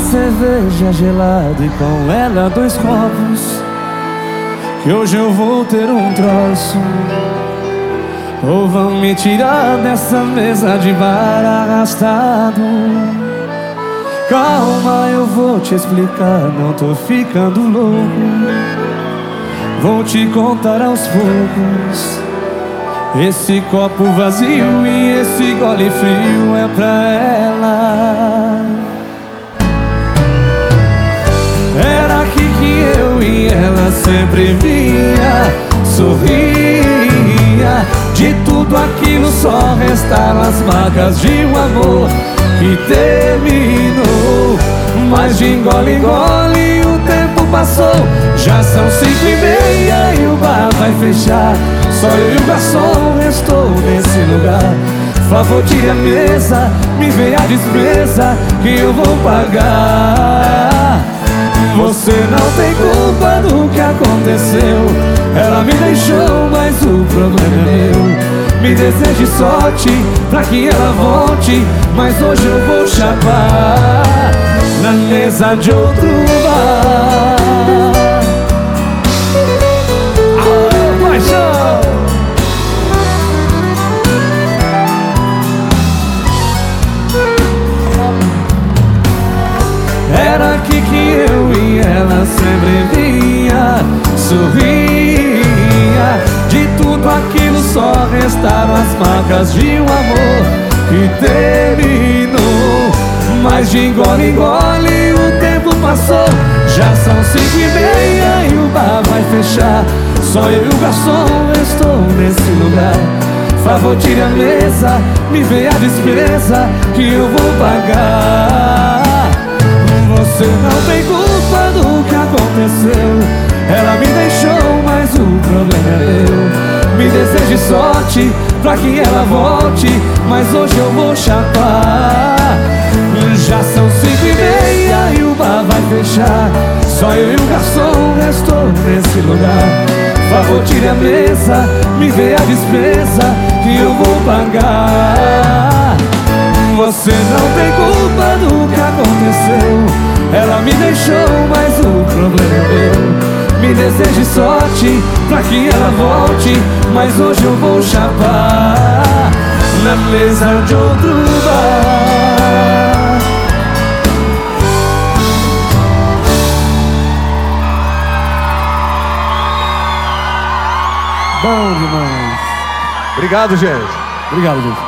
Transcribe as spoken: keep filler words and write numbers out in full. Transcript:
cerveja gelada e com ela dois copos, que hoje eu vou ter um troço. Ou vão me tirar dessa mesa de bar arrastado. Calma, eu vou te explicar, não tô ficando louco. Vou te contar aos poucos. Esse copo vazio e esse gole frio é pra ela. Era aqui que eu e ela sempre vinha, sorria. De tudo aquilo só restaram as marcas de um amor que terminou. Mas de engole em gole o tempo passou. Já são cinco e meia e o bar vai fechar. Só eu e o garçom restou nesse lugar. Favor, tire a mesa, me vê a despesa que eu vou pagar. Você não tem culpa do que aconteceu. Ela me deixou, mas o problema é meu. Me deseje sorte pra que ela volte, mas hoje eu vou chapar na mesa de outro bar. Oh, paixão! Era aqui que eu e ela sempre vinha, sorria. De tudo aquilo só restaram as marcas de um amor que terminou. Mas de engole em gole o tempo passou. Já são cinco e meia e o bar vai fechar. Só eu e o garçom estou nesse lugar. Favor, tire a mesa, me vê a despesa que eu vou pagar. Você não tem culpa do que aconteceu. Ela me deixou, mas o problema é meu. Me deseje sorte pra que ela volte, mas hoje eu vou chapar. Já são cinco e meia e o bar vai fechar. Só eu e o garçom restou nesse lugar. Favor, tire a mesa, me vê a despesa que eu vou pagar. Você não tem culpa do que aconteceu. Ela me deixou, mas o problema é meu. Me deseje sorte pra que ela volte, mas hoje eu vou chapar na mesa de outro bar. Bom demais. Obrigado, gente. Obrigado, gente.